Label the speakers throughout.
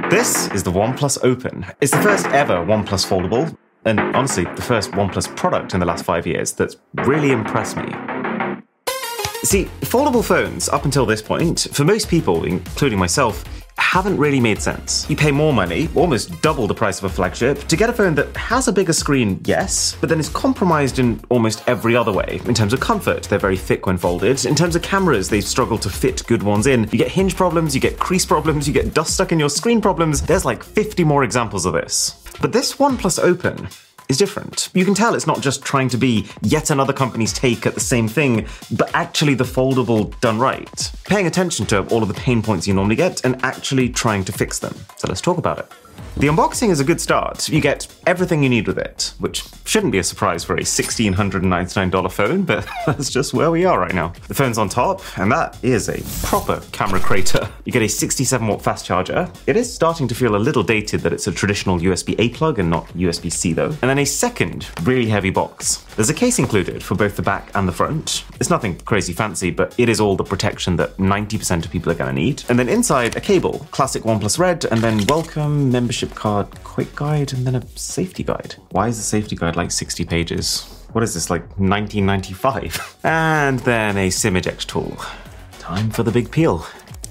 Speaker 1: This is the OnePlus Open. It's the first ever OnePlus foldable, and honestly, the first OnePlus product in the last 5 years that's really impressed me. See, foldable phones, up until this point, for most people, including myself, haven't really made sense. You pay more money, almost double the price of a flagship, to get a phone that has a bigger screen, yes, but then is compromised in almost every other way. In terms of comfort, they're very thick when folded. In terms of cameras, they struggle to fit good ones in. You get hinge problems, you get crease problems, you get dust stuck in your screen problems. There's like 50 more examples of this. But this OnePlus Open is different. You can tell it's not just trying to be yet another company's take at the same thing, but actually the foldable done right. Paying attention to all of the pain points you normally get and actually trying to fix them. So let's talk about it. The unboxing is a good start. You get everything you need with it, which shouldn't be a surprise for a $1,699 phone, but that's just where we are right now. The phone's on top, and that is a proper camera crater. You get a 67-watt fast charger. It is starting to feel a little dated that it's a traditional USB-A plug and not USB-C though. And then a second really heavy box. There's a case included for both the back and the front. It's nothing crazy fancy, but it is all the protection that 90% of people are gonna need. And then inside, a cable, classic OnePlus Red, and then welcome, membership card, quick guide, and then a safety guide. Why is the safety guide like 60 pages? What is this, like 1995? And then a SIM eject tool. Time for the big peel.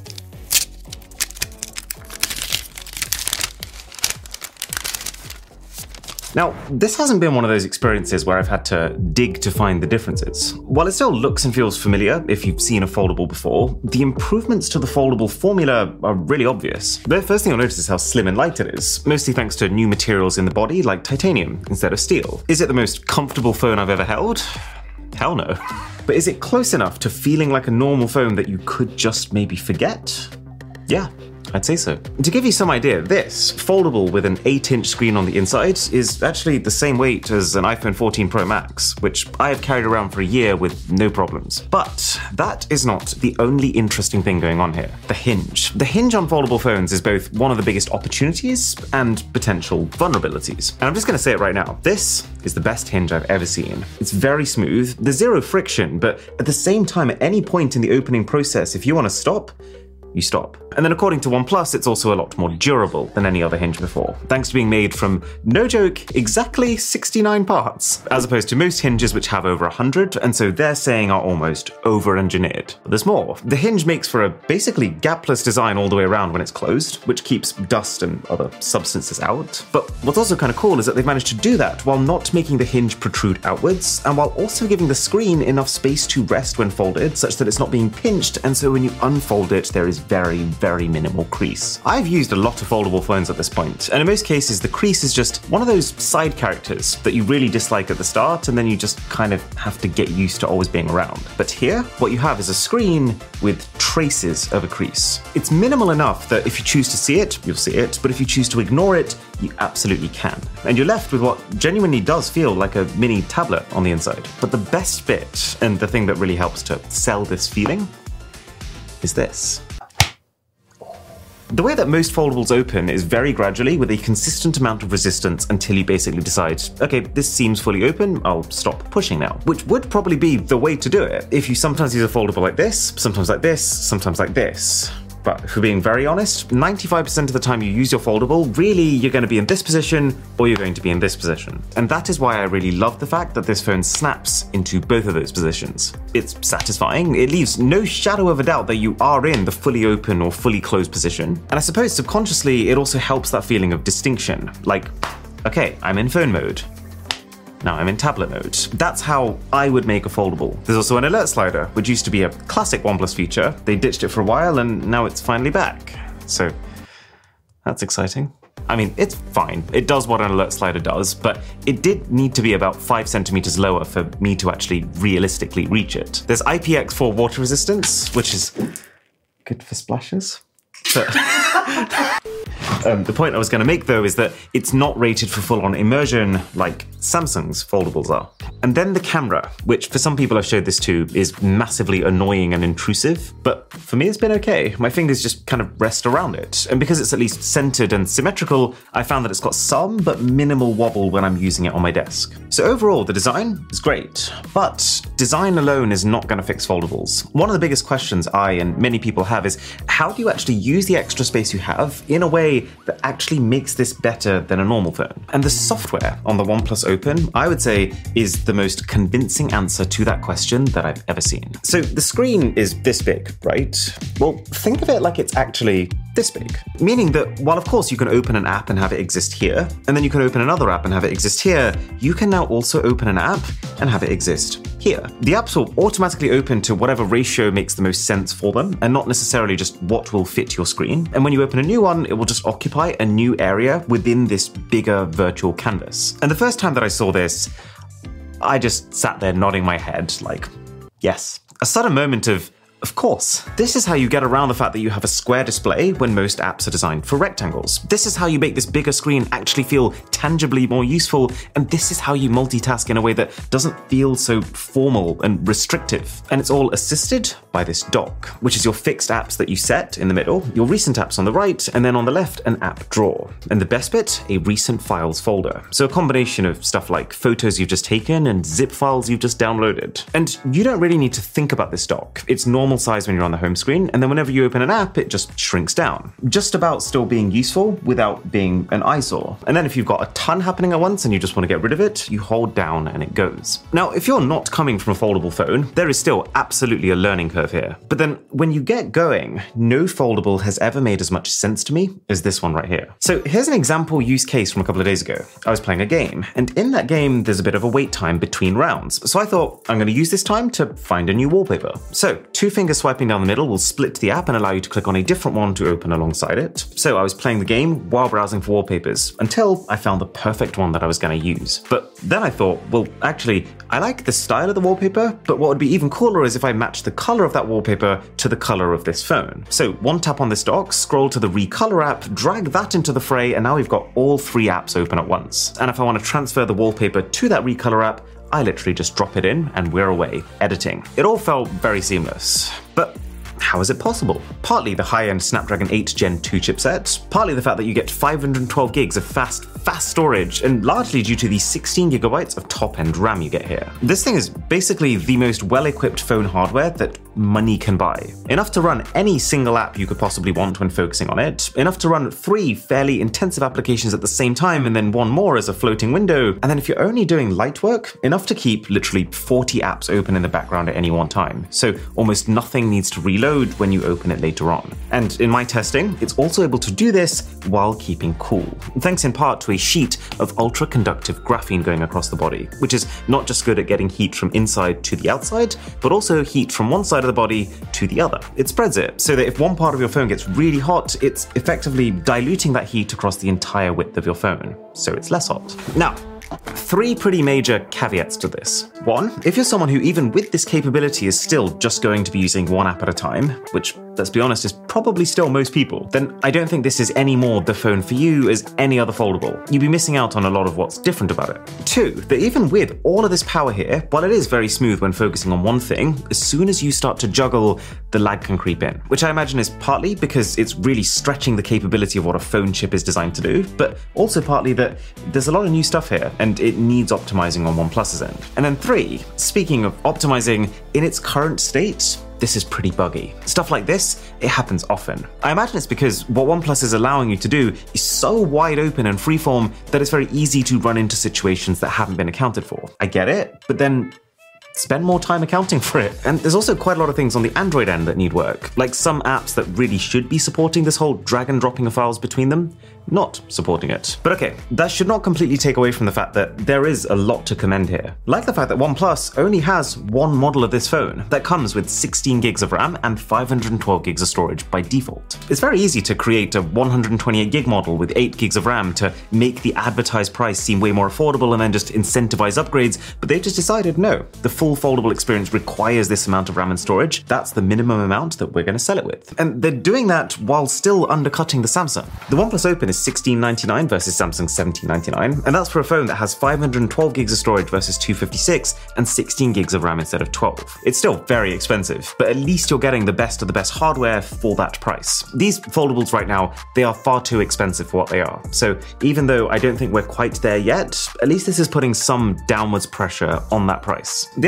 Speaker 1: Now, this hasn't been one of those experiences where I've had to dig to find the differences. While it still looks and feels familiar if you've seen a foldable before, the improvements to the foldable formula are really obvious. The first thing you'll notice is how slim and light it is, mostly thanks to new materials in the body like titanium instead of steel. Is it the most comfortable phone I've ever held? Hell no. But is it close enough to feeling like a normal phone that you could just maybe forget? Yeah. I'd say so. To give you some idea, this, foldable with an 8-inch screen on the inside, is actually the same weight as an iPhone 14 Pro Max, which I have carried around for a year with no problems. But that is not the only interesting thing going on here. The hinge. The hinge on foldable phones is both one of the biggest opportunities and potential vulnerabilities. And I'm just going to say it right now. This is the best hinge I've ever seen. It's very smooth, there's zero friction, but at the same time, at any point in the opening process, if you want to stop, you stop. And then according to OnePlus, it's also a lot more durable than any other hinge before, thanks to being made from, no joke, exactly 69 parts, as opposed to most hinges which have over 100, and so they're saying are almost over-engineered. But there's more. The hinge makes for a basically gapless design all the way around when it's closed, which keeps dust and other substances out. But what's also kind of cool is that they've managed to do that while not making the hinge protrude outwards, and while also giving the screen enough space to rest when folded, such that it's not being pinched, and so when you unfold it, there is very, very minimal crease. I've used a lot of foldable phones at this point, and in most cases the crease is just one of those side characters that you really dislike at the start and then you just kind of have to get used to always being around. But here, what you have is a screen with traces of a crease. It's minimal enough that if you choose to see it, you'll see it, but if you choose to ignore it, you absolutely can. And you're left with what genuinely does feel like a mini tablet on the inside. But the best bit, and the thing that really helps to sell this feeling, is this. The way that most foldables open is very gradually with a consistent amount of resistance until you basically decide, okay, this seems fully open, I'll stop pushing now. Which would probably be the way to do it if you sometimes use a foldable like this, sometimes like this, sometimes like this. But if we're being very honest, 95% of the time you use your foldable, really you're going to be in this position or you're going to be in this position. And that is why I really love the fact that this phone snaps into both of those positions. It's satisfying, it leaves no shadow of a doubt that you are in the fully open or fully closed position. And I suppose subconsciously it also helps that feeling of distinction. Like, okay, I'm in phone mode. Now I'm in tablet mode. That's how I would make a foldable. There's also an alert slider, which used to be a classic OnePlus feature. They ditched it for a while and now it's finally back. So that's exciting. I mean, it's fine. It does what an alert slider does, but it did need to be about 5 centimeters lower for me to actually realistically reach it. There's IPX4 water resistance, which is good for splashes. But the point I was going to make, though, is that it's not rated for full-on immersion like Samsung's foldables are. And then the camera, which for some people I've showed this to, is massively annoying and intrusive, but for me it's been okay. My fingers just kind of rest around it, and because it's at least centered and symmetrical, I found that it's got some but minimal wobble when I'm using it on my desk. So overall, the design is great, but design alone is not going to fix foldables. One of the biggest questions I and many people have is, how do you actually use the extra space you have in a way that actually makes this better than a normal phone? And the software on the OnePlus Open, I would say, is the most convincing answer to that question that I've ever seen. So the screen is this big, right? Well, think of it like it's actually this big. Meaning that while of course you can open an app and have it exist here, and then you can open another app and have it exist here, you can now also open an app and have it exist here. The apps will automatically open to whatever ratio makes the most sense for them, and not necessarily just what will fit your screen. And when you open a new one, it will just occupy a new area within this bigger virtual canvas. And the first time that I saw this, I just sat there nodding my head like, yes. A sudden moment of course. This is how you get around the fact that you have a square display when most apps are designed for rectangles. This is how you make this bigger screen actually feel tangibly more useful, and this is how you multitask in a way that doesn't feel so formal and restrictive. And it's all assisted by this dock, which is your fixed apps that you set in the middle, your recent apps on the right, and then on the left, an app drawer. And the best bit, a recent files folder. So a combination of stuff like photos you've just taken and zip files you've just downloaded. And you don't really need to think about this dock. It's normal size when you're on the home screen, and then whenever you open an app, it just shrinks down. Just about still being useful without being an eyesore. And then if you've got a ton happening at once and you just want to get rid of it, you hold down and it goes. Now, if you're not coming from a foldable phone, there is still absolutely a learning curve here. But then when you get going, no foldable has ever made as much sense to me as this one right here. So here's an example use case from a couple of days ago. I was playing a game, and in that game, there's a bit of a wait time between rounds. So I thought, I'm going to use this time to find a new wallpaper. So 2 finger swiping down the middle will split the app and allow you to click on a different one to open alongside it. So I was playing the game while browsing for wallpapers until I found the perfect one that I was going to use. But then I thought, well, actually, I like the style of the wallpaper, but what would be even cooler is if I matched the color of that wallpaper to the color of this phone. So one tap on this dock, scroll to the recolor app, drag that into the fray, and now we've got all 3 apps open at once. And if I want to transfer the wallpaper to that recolor app, I literally just drop it in and we're away, editing. It all felt very seamless. But how is it possible? Partly the high-end Snapdragon 8 Gen 2 chipset, partly the fact that you get 512 gigs of fast storage, and largely due to the 16 gigabytes of top-end RAM you get here. This thing is basically the most well-equipped phone hardware that money can buy. Enough to run any single app you could possibly want when focusing on it, enough to run 3 fairly intensive applications at the same time, and then 1 more as a floating window, and then if you're only doing light work, enough to keep literally 40 apps open in the background at any one time. So almost nothing needs to reload when you open it later on. And in my testing, it's also able to do this while keeping cool, thanks in part to a sheet of ultra-conductive graphene going across the body, which is not just good at getting heat from inside to the outside, but also heat from one side of the body to the other. It spreads it, so that if one part of your phone gets really hot, it's effectively diluting that heat across the entire width of your phone, so it's less hot. Now, 3 pretty major caveats to this. 1, if you're someone who even with this capability is still just going to be using 1 app at a time, which, let's be honest, is probably still most people, then I don't think this is any more the phone for you as any other foldable. You'd be missing out on a lot of what's different about it. 2, that even with all of this power here, while it is very smooth when focusing on one thing, as soon as you start to juggle, the lag can creep in, which I imagine is partly because it's really stretching the capability of what a phone chip is designed to do, but also partly that there's a lot of new stuff here, and it needs optimizing on OnePlus's end. And then 3, speaking of optimizing, in its current state, this is pretty buggy. Stuff like this, it happens often. I imagine it's because what OnePlus is allowing you to do is so wide open and freeform that it's very easy to run into situations that haven't been accounted for. I get it, but then spend more time accounting for it. And there's also quite a lot of things on the Android end that need work, like some apps that really should be supporting this whole drag and dropping of files between them, not supporting it. But okay, that should not completely take away from the fact that there is a lot to commend here. Like the fact that OnePlus only has 1 model of this phone that comes with 16 gigs of RAM and 512 gigs of storage by default. It's very easy to create a 128 gig model with 8 gigs of RAM to make the advertised price seem way more affordable and then just incentivize upgrades, but they've just decided no, the full foldable experience requires this amount of RAM and storage. That's the minimum amount that we're going to sell it with. And they're doing that while still undercutting the Samsung. The OnePlus Open is $1699 versus Samsung's $1799, and that's for a phone that has 512 gigs of storage versus 256 and 16 gigs of RAM instead of 12. It's still very expensive, but at least you're getting the best of the best hardware for that price. These foldables right now, they are far too expensive for what they are. So even though I don't think we're quite there yet, at least this is putting some downwards pressure on that price. The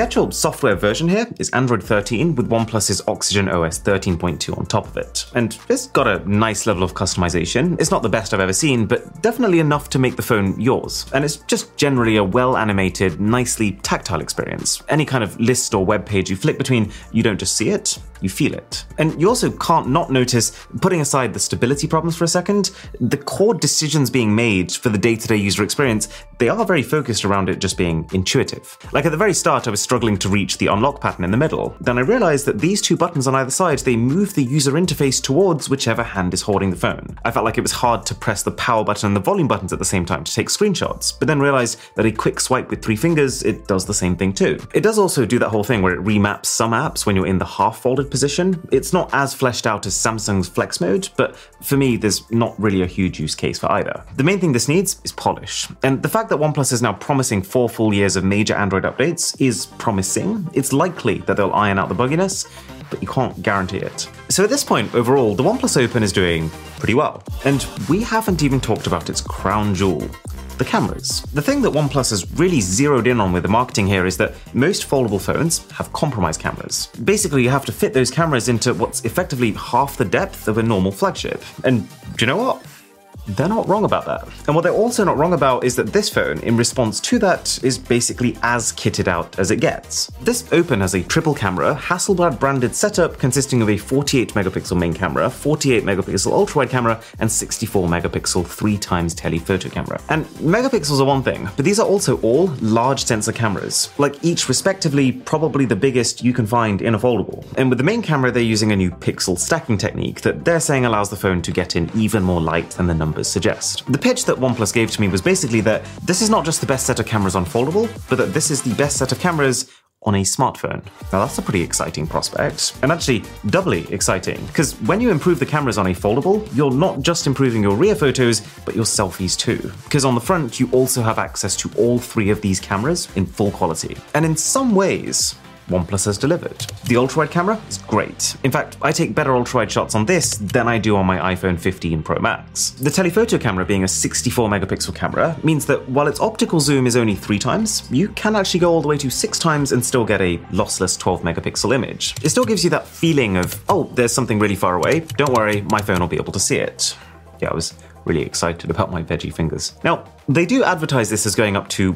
Speaker 1: actual software version here is Android 13 with OnePlus's Oxygen OS 13.2 on top of it. And it's got a nice level of customization. It's not the best I've ever seen, but definitely enough to make the phone yours. And it's just generally a well-animated, nicely tactile experience. Any kind of list or web page you flick between, you don't just see it, you feel it. And you also can't not notice, putting aside the stability problems for a second, the core decisions being made for the day-to-day user experience, they are very focused around it just being intuitive. Like at the very start, I was struggling to reach the unlock pattern in the middle. Then I realized that these two buttons on either side, they move the user interface towards whichever hand is holding the phone. I felt like it was hard to press the power button and the volume buttons at the same time to take screenshots, but then realized that a quick swipe with 3 fingers, it does the same thing too. It does also do that whole thing where it remaps some apps when you're in the half-folded position. It's not as fleshed out as Samsung's Flex Mode, but for me, there's not really a huge use case for either. The main thing this needs is polish. And the fact that OnePlus is now promising 4 full years of major Android updates is promising. It's likely that they'll iron out the bugginess, but you can't guarantee it. So at this point, overall, the OnePlus Open is doing pretty well. And we haven't even talked about its crown jewel, the cameras. The thing that OnePlus has really zeroed in on with the marketing here is that most foldable phones have compromised cameras. Basically, you have to fit those cameras into what's effectively half the depth of a normal flagship. And do you know what? They're not wrong about that. And what they're also not wrong about is that this phone, in response to that, is basically as kitted out as it gets. This Open has a triple camera, Hasselblad branded setup consisting of a 48 megapixel main camera, 48 megapixel ultra-wide camera, and 64 megapixel 3x telephoto camera. And megapixels are one thing, but these are also all large sensor cameras, like each respectively probably the biggest you can find in a foldable. And with the main camera, they're using a new pixel stacking technique that they're saying allows the phone to get in even more light than the numbers suggest. The pitch that OnePlus gave to me was basically that this is not just the best set of cameras on foldable, but that this is the best set of cameras on a smartphone. Now that's a pretty exciting prospect, and actually doubly exciting, because when you improve the cameras on a foldable, you're not just improving your rear photos, but your selfies too. Because on the front, you also have access to all 3 of these cameras in full quality. And in some ways, OnePlus has delivered. The ultra-wide camera is great. In fact, I take better ultra-wide shots on this than I do on my iPhone 15 Pro Max. The telephoto camera being a 64 megapixel camera means that while its optical zoom is only 3 times, you can actually go all the way to 6 times and still get a lossless 12 megapixel image. It still gives you that feeling of, oh, there's something really far away. Don't worry, my phone will be able to see it. Yeah, I was really excited about my veggie fingers. Now, they do advertise this as going up to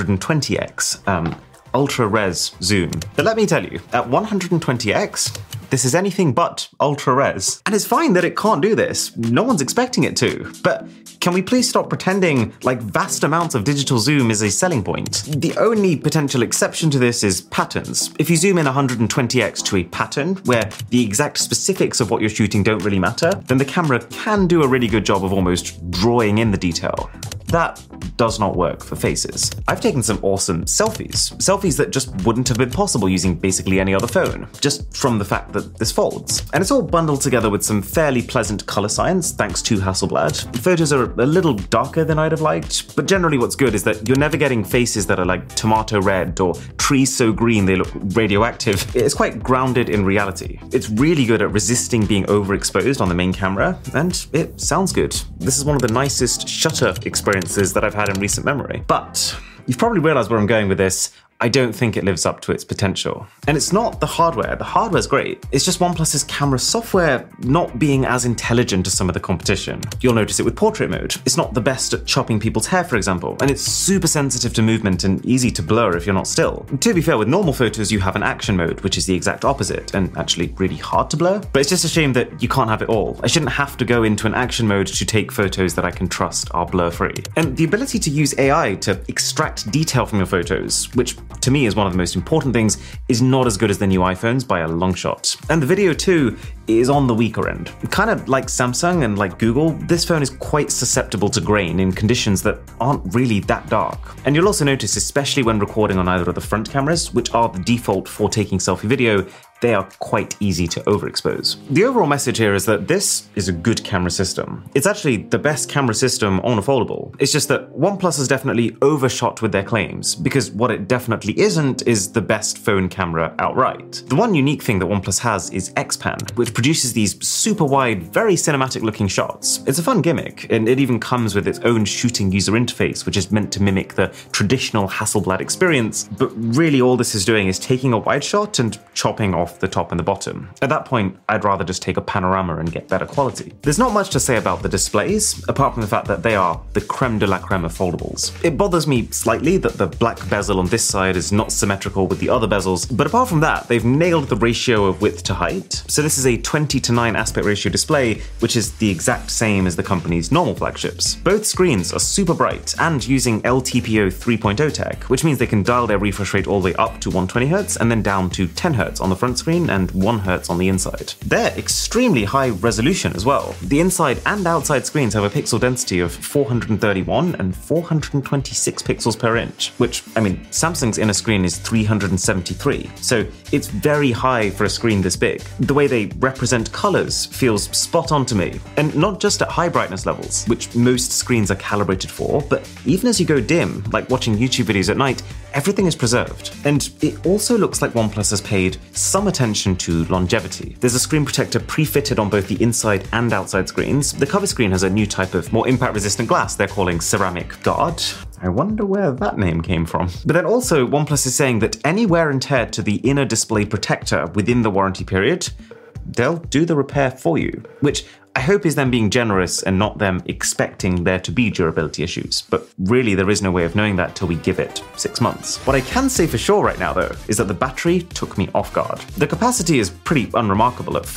Speaker 1: 120x, ultra-res zoom. But let me tell you, at 120x, this is anything but ultra-res. And it's fine that it can't do this. No one's expecting it to. But can we please stop pretending like vast amounts of digital zoom is a selling point? The only potential exception to this is patterns. If you zoom in 120x to a pattern where the exact specifics of what you're shooting don't really matter, then the camera can do a really good job of almost drawing in the detail. That does not work for faces. I've taken some awesome selfies that just wouldn't have been possible using basically any other phone, just from the fact that this folds. And it's all bundled together with some fairly pleasant color science, thanks to Hasselblad. The photos are a little darker than I'd have liked, but generally what's good is that you're never getting faces that are like tomato red or trees so green they look radioactive. It's quite grounded in reality. It's really good at resisting being overexposed on the main camera, and it sounds good. This is one of the nicest shutter experiences that I've had in recent memory. But you've probably realized where I'm going with this. I don't think it lives up to its potential. And it's not the hardware. The hardware's great. It's just OnePlus's camera software not being as intelligent as some of the competition. You'll notice it with portrait mode. It's not the best at chopping people's hair, for example, and it's super sensitive to movement and easy to blur if you're not still. To be fair, with normal photos, you have an action mode, which is the exact opposite, and actually really hard to blur. But it's just a shame that you can't have it all. I shouldn't have to go into an action mode to take photos that I can trust are blur-free. And the ability to use AI to extract detail from your photos, which to me is one of the most important things, is not as good as the new iPhones by a long shot. And the video too is on the weaker end. Kind of like Samsung and like Google, this phone is quite susceptible to grain in conditions that aren't really that dark. And you'll also notice, especially when recording on either of the front cameras, which are the default for taking selfie video, they are quite easy to overexpose. The overall message here is that this is a good camera system. It's actually the best camera system on a foldable. It's just that OnePlus has definitely overshot with their claims, because what it definitely isn't is the best phone camera outright. The one unique thing that OnePlus has is Xpan, which produces these super wide, very cinematic looking shots. It's a fun gimmick, and it even comes with its own shooting user interface, which is meant to mimic the traditional Hasselblad experience, but really all this is doing is taking a wide shot and chopping off the top and the bottom. At that point, I'd rather just take a panorama and get better quality. There's not much to say about the displays, apart from the fact that they are the creme de la creme of foldables. It bothers me slightly that the black bezel on this side is not symmetrical with the other bezels, but apart from that, they've nailed the ratio of width to height. So this is a 20:9 aspect ratio display, which is the exact same as the company's normal flagships. Both screens are super bright and using LTPO 3.0 tech, which means they can dial their refresh rate all the way up to 120Hz and then down to 10Hz on the front screen and 1Hz on the inside. They're extremely high resolution as well. The inside and outside screens have a pixel density of 431 and 426 pixels per inch, which, I mean, Samsung's inner screen is 373, so it's very high for a screen this big. The way they represent colors feels spot on to me, and not just at high brightness levels, which most screens are calibrated for, but even as you go dim, like watching YouTube videos at night, everything is preserved. And it also looks like OnePlus has paid some attention to longevity. There's a screen protector pre-fitted on both the inside and outside screens. The cover screen has a new type of more impact-resistant glass they're calling Ceramic Guard. I wonder where that name came from. But then also, OnePlus is saying that any wear and tear to the inner display protector within the warranty period, they'll do the repair for you, which I hope is them being generous and not them expecting there to be durability issues, but really there is no way of knowing that till we give it 6 months. What I can say for sure right now though, is that the battery took me off guard. The capacity is pretty unremarkable at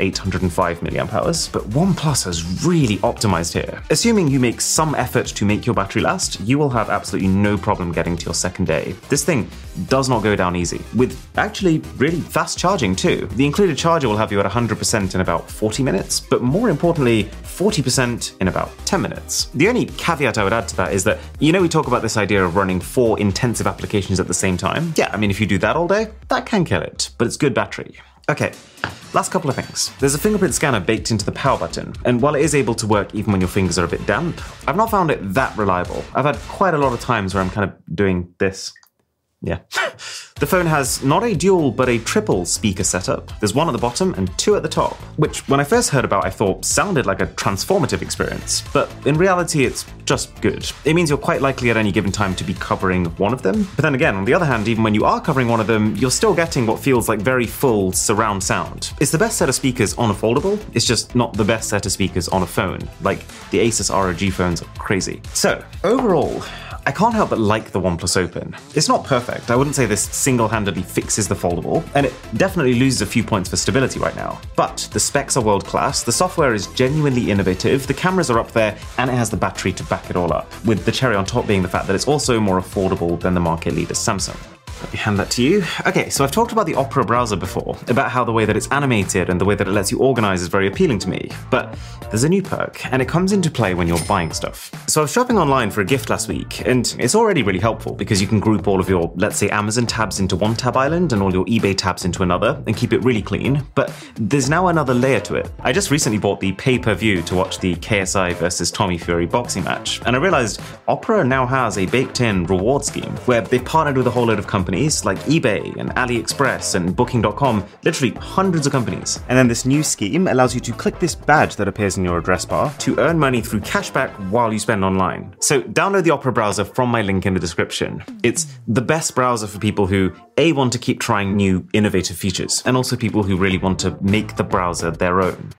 Speaker 1: 4,805 mAh, but OnePlus has really optimized here. Assuming you make some effort to make your battery last, you will have absolutely no problem getting to your second day. This thing does not go down easy, with actually really fast charging too. The included charger will have you at 100% in about 40 minutes, but more importantly, 40% in about 10 minutes. The only caveat I would add to that is that, you know, we talk about this idea of running 4 intensive applications at the same time. Yeah, I mean, if you do that all day, that can kill it, but it's good battery. Okay, last couple of things. There's a fingerprint scanner baked into the power button, and while it is able to work even when your fingers are a bit damp, I've not found it that reliable. I've had quite a lot of times where I'm kind of doing this. Yeah. The phone has not a dual, but a triple speaker setup. There's one at the bottom and 2 at the top, which when I first heard about I thought sounded like a transformative experience, but in reality it's just good. It means you're quite likely at any given time to be covering one of them, but then again, on the other hand, even when you are covering one of them, you're still getting what feels like very full surround sound. It's the best set of speakers on a foldable, it's just not the best set of speakers on a phone. Like, the Asus ROG phones are crazy. So, overall, I can't help but like the OnePlus Open. It's not perfect, I wouldn't say this single-handedly fixes the foldable, and it definitely loses a few points for stability right now. But the specs are world-class, the software is genuinely innovative, the cameras are up there, and it has the battery to back it all up, with the cherry on top being the fact that it's also more affordable than the market leader Samsung. Let me hand that to you. Okay, so I've talked about the Opera browser before, about how the way that it's animated and the way that it lets you organize is very appealing to me, but there's a new perk, and it comes into play when you're buying stuff. So I was shopping online for a gift last week, and it's already really helpful because you can group all of your, let's say, Amazon tabs into one tab island and all your eBay tabs into another, and keep it really clean, but there's now another layer to it. I just recently bought the pay-per-view to watch the KSI versus Tommy Fury boxing match, and I realized Opera now has a baked-in reward scheme, where they've partnered with a whole load of companies like eBay and AliExpress and Booking.com, literally hundreds of companies. And then this new scheme allows you to click this badge that appears in your address bar to earn money through cashback while you spend online. So download the Opera browser from my link in the description. It's the best browser for people who A, want to keep trying new innovative features, and also people who really want to make the browser their own.